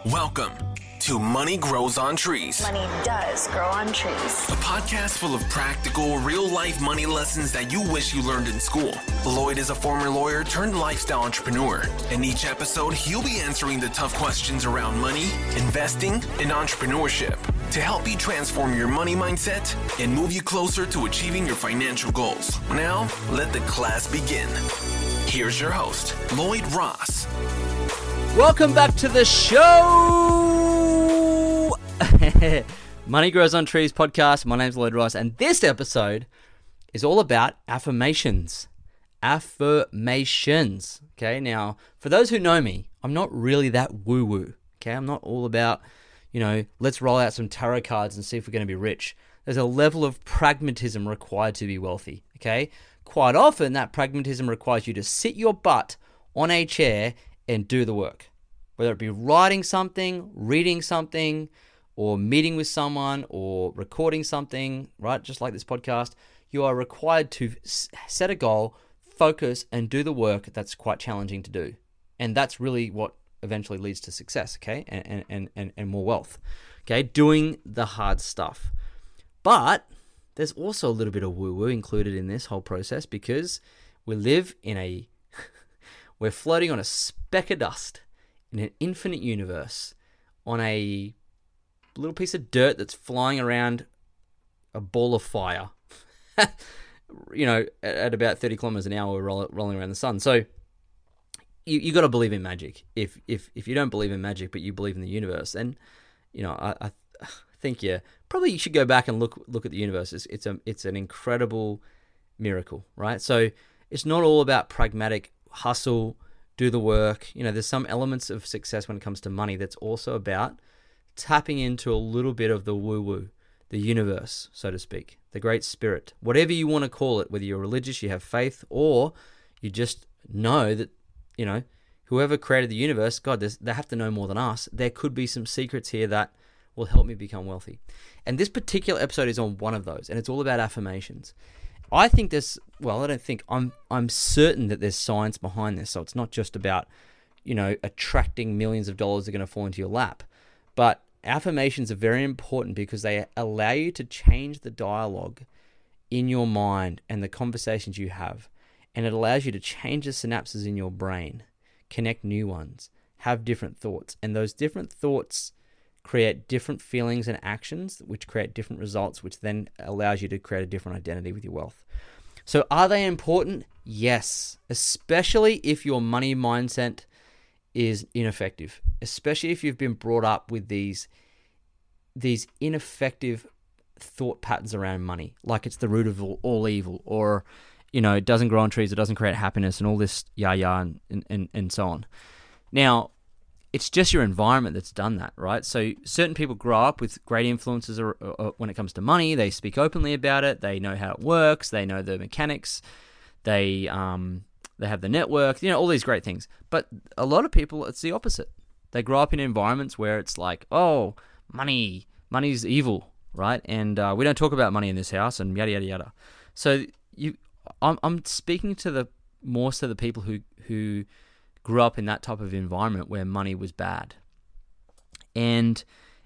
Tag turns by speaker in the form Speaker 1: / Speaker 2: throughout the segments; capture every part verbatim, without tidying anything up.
Speaker 1: Welcome to Money Grows on Trees.
Speaker 2: Money does grow on trees.
Speaker 1: A podcast full of practical, real-life money lessons that you wish you learned in school. Lloyd is a former lawyer turned lifestyle entrepreneur. In each episode, he'll be answering the tough questions around money, investing, and entrepreneurship to help you transform your money mindset and move you closer to achieving your financial goals. Now, let the class begin. Here's your host, Lloyd Ross.
Speaker 3: Welcome back to the show! Money Grows on Trees podcast. My name's Lloyd Ross, and this episode is all about affirmations. Affirmations. Okay, now, for those who know me, I'm not really that woo-woo. Okay, I'm not all about, you know, let's roll out some tarot cards and see if we're going to be rich. There's a level of pragmatism required to be wealthy. Okay, quite often that pragmatism requires you to sit your butt on a chair and do the work. Whether it be writing something, reading something, or meeting with someone, or recording something, right? Just like this podcast, you are required to set a goal, focus, and do the work that's quite challenging to do. And that's really what eventually leads to success, okay? And, and, and, and more wealth, okay? Doing the hard stuff. But there's also a little bit of woo-woo included in this whole process because we live in a... we're floating on a speck of dust in an infinite universe on a little piece of dirt that's flying around a ball of fire. You know, at, at about thirty kilometers an hour, we're roll, rolling around the sun. So you you got to believe in magic. If if if you don't believe in magic, but you believe in the universe, then you know I, I think yeah, probably you should go back and look look at the universe. It's, it's a it's an incredible miracle, right? So it's not all about pragmatic hustle. Do the work. You know, there's some elements of success when it comes to money that's also about tapping into a little bit of the woo-woo, the universe, so to speak, the great spirit, whatever you want to call it, whether you're religious, you have faith, or you just know that, you know, whoever created the universe, God, they have to know more than us. There could be some secrets here that will help me become wealthy. And this particular episode is on one of those, and it's all about affirmations. I think there's, well, I don't think, I'm I'm certain that there's science behind this. So it's not just about, you know, attracting millions of dollars that are going to fall into your lap. But affirmations are very important because they allow you to change the dialogue in your mind and the conversations you have. And it allows you to change the synapses in your brain, connect new ones, have different thoughts. And those different thoughts create different feelings and actions, which create different results, which then allows you to create a different identity with your wealth. So are they important? Yes, especially if your money mindset is ineffective, especially if you've been brought up with these, these ineffective thought patterns around money, like it's the root of all, all evil, or, you know, it doesn't grow on trees, it doesn't create happiness, and all this yah-yah and, and, and so on. Now, it's just your environment that's done that, right? So certain people grow up with great influences or, or, when it comes to money. They speak openly about it. They know how it works. They know the mechanics. They um they have the network. You know, all these great things. But a lot of people, it's the opposite. They grow up in environments where it's like, oh, money, money's evil, right? And uh, we don't talk about money in this house, and yada yada yada. So you, I'm I'm speaking to the more so the people who who. grew up in that type of environment where money was bad. And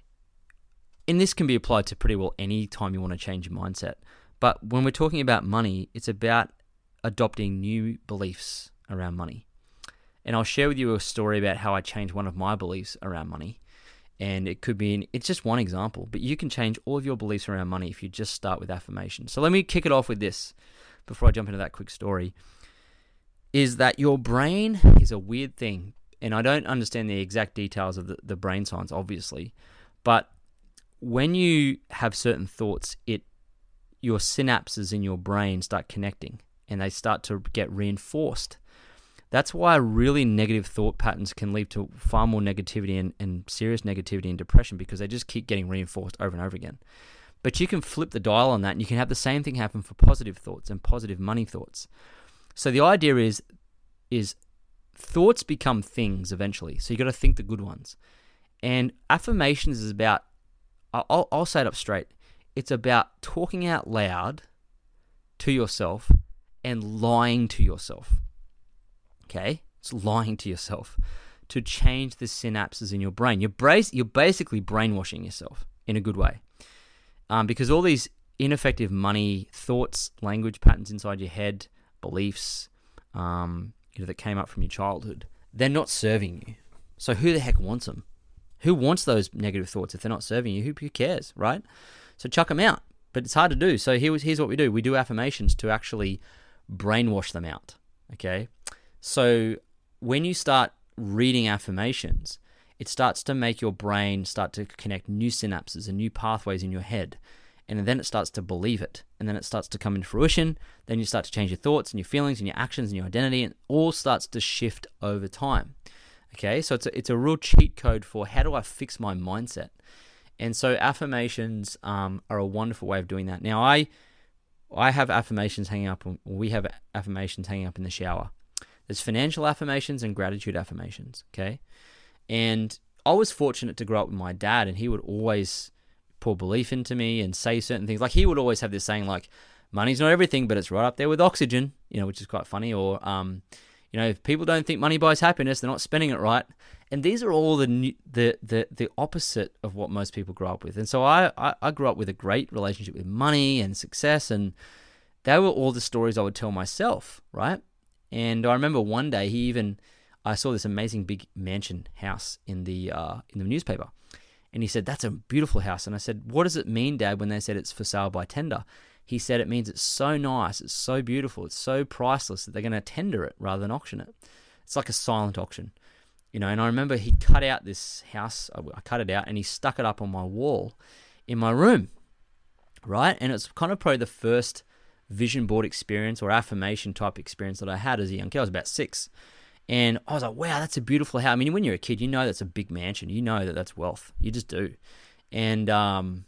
Speaker 3: and this can be applied to pretty well any time you want to change your mindset. But when we're talking about money, it's about adopting new beliefs around money. And I'll share with you a story about how I changed one of my beliefs around money. And it could be, in, it's just one example, but you can change all of your beliefs around money if you just start with affirmation. So let me kick it off with this before I jump into that quick story. Is that your brain is a weird thing. And I don't understand the exact details of the, the brain science, obviously. But when you have certain thoughts, it your synapses in your brain start connecting and they start to get reinforced. That's why really negative thought patterns can lead to far more negativity and, and serious negativity and depression, because they just keep getting reinforced over and over again. But you can flip the dial on that, and you can have the same thing happen for positive thoughts and positive money thoughts. So the idea is, is thoughts become things eventually. So you got to think the good ones. And affirmations is about, I'll, I'll say it up straight. It's about talking out loud to yourself and lying to yourself. Okay? It's lying to yourself. to change the synapses in your brain. You're, bra- you're basically brainwashing yourself in a good way. Um, because all these ineffective money thoughts, language patterns inside your head, beliefs, um, you know, that came up from your childhood, they're not serving you. So who the heck wants them? Who wants those negative thoughts if they're not serving you? Who, who cares, right? So chuck them out. But it's hard to do. So here, here's what we do. We do affirmations to actually brainwash them out, okay? So when you start reading affirmations, it starts to make your brain start to connect new synapses and new pathways in your head. And then it starts to believe it. And then it starts to come into fruition. Then you start to change your thoughts and your feelings and your actions and your identity. And it all starts to shift over time. Okay, so it's a, it's a real cheat code for how do I fix my mindset. And so affirmations um, are a wonderful way of doing that. Now, I I have affirmations hanging up. We have affirmations hanging up in the shower. There's financial affirmations and gratitude affirmations, okay? And I was fortunate to grow up with my dad, and he would always pour belief into me and say certain things. Like, he would always have this saying like, money's not everything, but it's right up there with oxygen, you know, which is quite funny. Or, um, you know, if people don't think money buys happiness, they're not spending it right. And these are all the new, the the the opposite of what most people grow up with. And so I, I, I grew up with a great relationship with money and success, and they were all the stories I would tell myself, right? And I remember one day he even, I saw this amazing big mansion house in the uh, in the newspaper. And he said, that's a beautiful house. And I said, what does it mean, Dad, when they said it's for sale by tender? He said, it means it's so nice, it's so beautiful, it's so priceless that they're going to tender it rather than auction it. It's like a silent auction, you know. And I remember he cut out this house, I cut it out, and he stuck it up on my wall in my room, right? And it's kind of probably the first vision board experience or affirmation type experience that I had as a young kid. I was about six. And I was like, wow, that's a beautiful house. I mean, when you're a kid, you know that's a big mansion. You know that that's wealth. You just do. And um,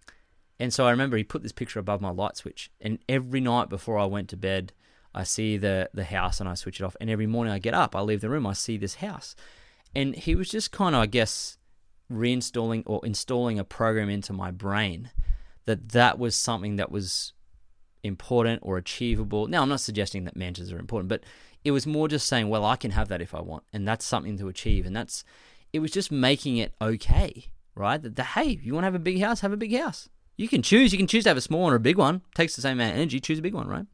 Speaker 3: and so I remember he put this picture above my light switch. And every night before I went to bed, I see the, the house and I switch it off. And every morning I get up, I leave the room, I see this house. And he was just kind of, I guess, reinstalling or installing a program into my brain that that was something that was important or achievable. Now, I'm not suggesting that mansions are important, but it was more just saying, well, I can have that if I want, and that's something to achieve. And that's, it was just making it okay, right? That, the, hey, you want to have a big house, have a big house. You can choose. You can choose to have a small one or a big one. It takes the same amount of energy. Choose a big one, right?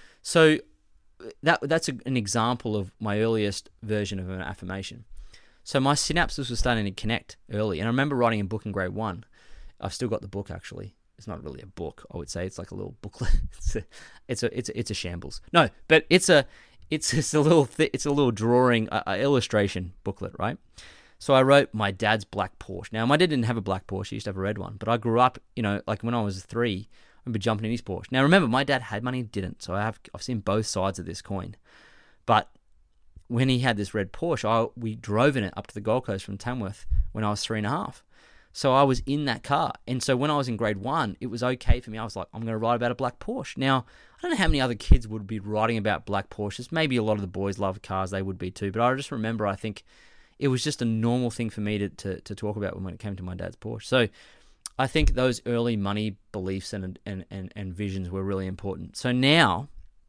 Speaker 3: So that that's a, an example of my earliest version of an affirmation. So my synapses were starting to connect early, and I remember writing a book in grade one. I've still got the book, actually. It's not really a book, I would say. It's like a little booklet. It's a, it's a, it's a, it's a shambles. No, but it's a. It's just a little, th- it's a little drawing, uh, uh, illustration booklet, right? So I wrote my dad's black Porsche. Now, my dad didn't have a black Porsche; he used to have a red one. But I grew up, you know, like when I was three, I remember jumping in his Porsche. Now, remember, my dad had money, didn't. So I have, I've seen both sides of this coin. But when he had this red Porsche, I, we drove in it up to the Gold Coast from Tamworth when I was three and a half. So I was in that car. And so when I was in grade one, it was okay for me. I was like, I'm going to write about a black Porsche. Now, I don't know how many other kids would be writing about black Porsches. Maybe a lot of the boys love cars. They would be too. But I just remember, I think it was just a normal thing for me to, to, to talk about when it came to my dad's Porsche. So I think those early money beliefs and, and, and, and visions were really important. So now,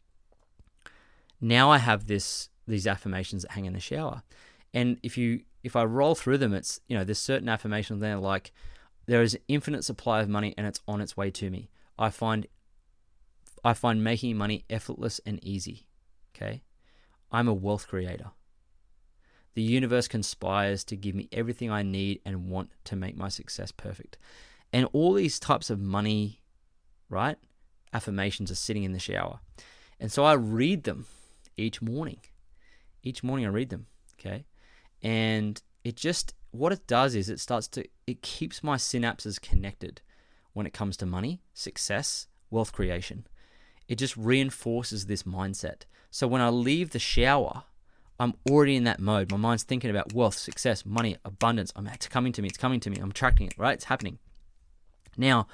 Speaker 3: now I have this these affirmations that hang in the shower. And if you if I roll through them, it's, you know, there's certain affirmations there like, there is an infinite supply of money and it's on its way to me. I find I find making money effortless and easy. Okay? I'm a wealth creator. The universe conspires to give me everything I need and want to make my success perfect. And all these types of money, right, affirmations are sitting in the shower. And so I read them each morning. Each morning I read them, okay? And it just, what it does is it starts to, it keeps my synapses connected when it comes to money, success, wealth creation. It just reinforces this mindset. So when I leave the shower, I'm already in that mode. My mind's thinking about wealth, success, money, abundance. I'm, it's coming to me, it's coming to me. I'm attracting it, right? It's happening. Now,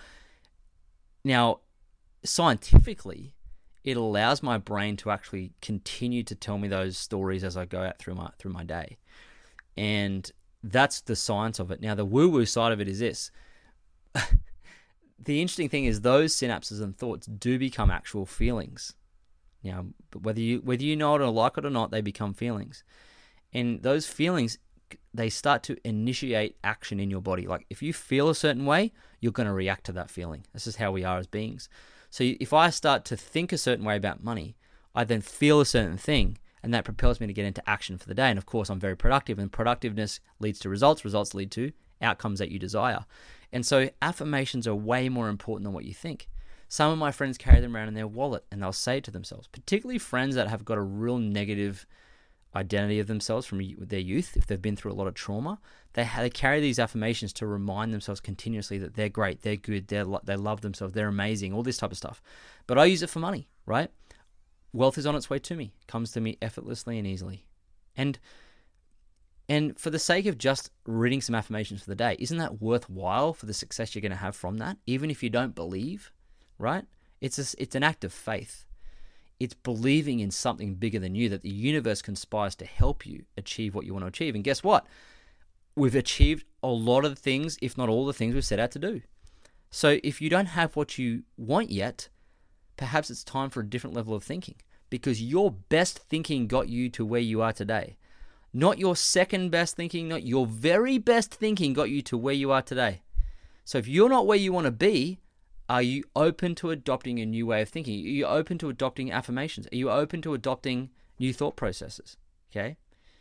Speaker 3: now, scientifically, it allows my brain to actually continue to tell me those stories as I go out through my through my day. And that's the science of it. Now, the woo-woo side of it is this. The interesting thing is those synapses and thoughts do become actual feelings. Now, whether you whether you know it or like it or not, they become feelings. And those feelings they start to initiate action in your body. Like if you feel a certain way, you're going to react to that feeling. This is how we are as beings. So if I start to think a certain way about money, I then feel a certain thing, and that propels me to get into action for the day. And of course, I'm very productive, and productiveness leads to results. Results lead to outcomes that you desire. And so affirmations are way more important than what you think. Some of my friends carry them around in their wallet, and they'll say it to themselves, particularly friends that have got a real negative identity of themselves from their youth. If they've been through a lot of trauma, they, they carry these affirmations to remind themselves continuously that they're great, they're good, they're, they love themselves, they're amazing, all this type of stuff. But I use it for money, right? Wealth is on its way to me, comes to me effortlessly and easily. And and for the sake of just reading some affirmations for the day, isn't that worthwhile for the success you're going to have from that? Even if you don't believe, right? It's a, it's an act of faith. It's believing in something bigger than you, that the universe conspires to help you achieve what you want to achieve. And guess what? We've achieved a lot of the things, if not all the things we've set out to do. So if you don't have what you want yet, perhaps it's time for a different level of thinking, because your best thinking got you to where you are today. Not your second best thinking, not your very best thinking got you to where you are today. So if you're not where you want to be, are you open to adopting a new way of thinking? Are you open to adopting affirmations? Are you open to adopting new thought processes? Okay?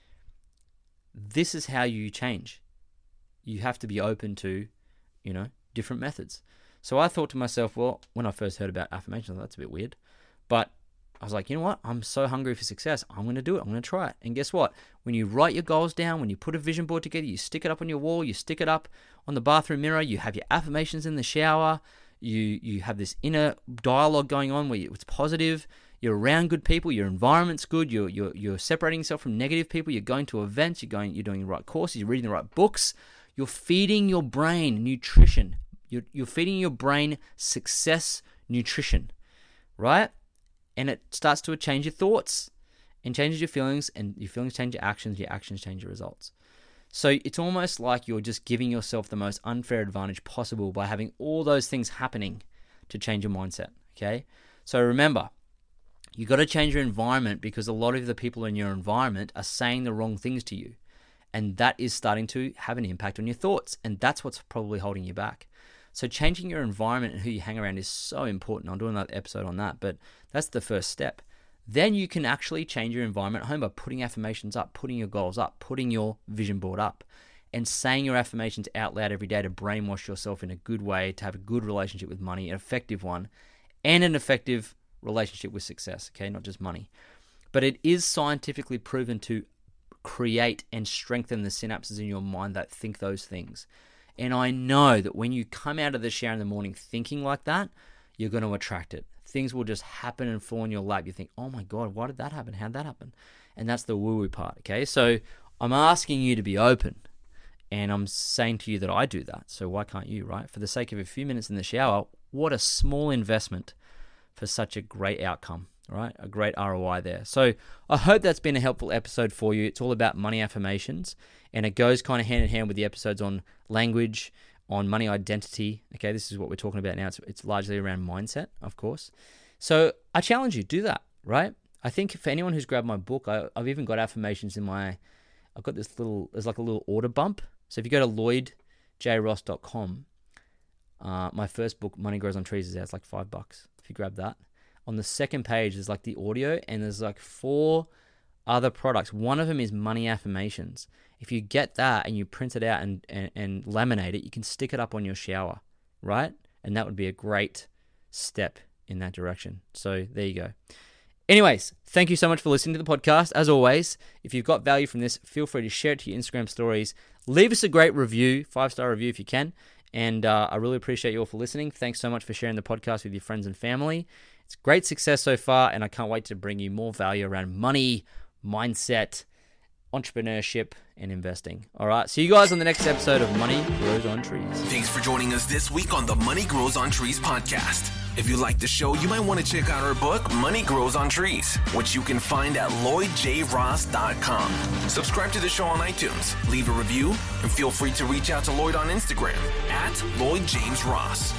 Speaker 3: This is how you change. You have to be open to, you know, different methods. So I thought to myself, well, when I first heard about affirmations, I thought, that's a bit weird. But I was like, you know what? I'm so hungry for success. I'm going to do it. I'm going to try it. And guess what? When you write your goals down, when you put a vision board together, you stick it up on your wall, you stick it up on the bathroom mirror, you have your affirmations in the shower, you you have this inner dialogue going on where it's positive, you're around good people, your environment's good, you're, you're, you're separating yourself from negative people, you're going to events, you're going, you're doing the right courses, you're reading the right books, you're feeding your brain nutrition. You're, you're feeding your brain success nutrition, right? And it starts to change your thoughts and changes your feelings, and your feelings change your actions, your actions change your results. So it's almost like you're just giving yourself the most unfair advantage possible by having all those things happening to change your mindset, okay? So remember, you got to change your environment, because a lot of the people in your environment are saying the wrong things to you, and that is starting to have an impact on your thoughts, and that's what's probably holding you back. So changing your environment and who you hang around is so important. I'll do another episode on that, but that's the first step. Then you can actually change your environment at home by putting affirmations up, putting your goals up, putting your vision board up, and saying your affirmations out loud every day to brainwash yourself in a good way, to have a good relationship with money, an effective one, and an effective relationship with success, okay? Not just money. But it is scientifically proven to create and strengthen the synapses in your mind that think those things. And I know that when you come out of the shower in the morning thinking like that, you're going to attract it. Things will just happen and fall in your lap. You think, oh my God, why did that happen? How'd that happen? And that's the woo-woo part, okay? So I'm asking you to be open, and I'm saying to you that I do that. So why can't you, right? For the sake of a few minutes in the shower, what a small investment for such a great outcome, right? A great R O I there. So I hope that's been a helpful episode for you. It's all about money affirmations, and it goes kind of hand in hand with the episodes on language, on money identity. Okay, this is what we're talking about now. It's, it's largely around mindset, of course. So I challenge you, do that, right? I think for anyone who's grabbed my book, I, I've even got affirmations in my, I've got this little, there's like a little order bump. So if you go to lloyd j ross dot com, uh, my first book, Money Grows on Trees, is out. It's like five bucks if you grab that. On the second page, there's like the audio, and there's like four other products. One of them is money affirmations. If you get that and you print it out and, and, and laminate it, you can stick it up on your shower, right? And that would be a great step in that direction. So there you go. Anyways, thank you so much for listening to the podcast. As always, if you've got value from this, feel free to share it to your Instagram stories. Leave us a great review, five-star review if you can. And uh, I really appreciate you all for listening. Thanks so much for sharing the podcast with your friends and family. It's great success so far, and I can't wait to bring you more value around money, mindset, entrepreneurship, and investing. All right, see you guys on the next episode of Money Grows on Trees.
Speaker 1: Thanks for joining us this week on the Money Grows on Trees podcast. If you like the show, you might want to check out our book, Money Grows on Trees, which you can find at lloyd j ross dot com. Subscribe to the show on iTunes, leave a review, and feel free to reach out to Lloyd on Instagram at Lloyd James Ross.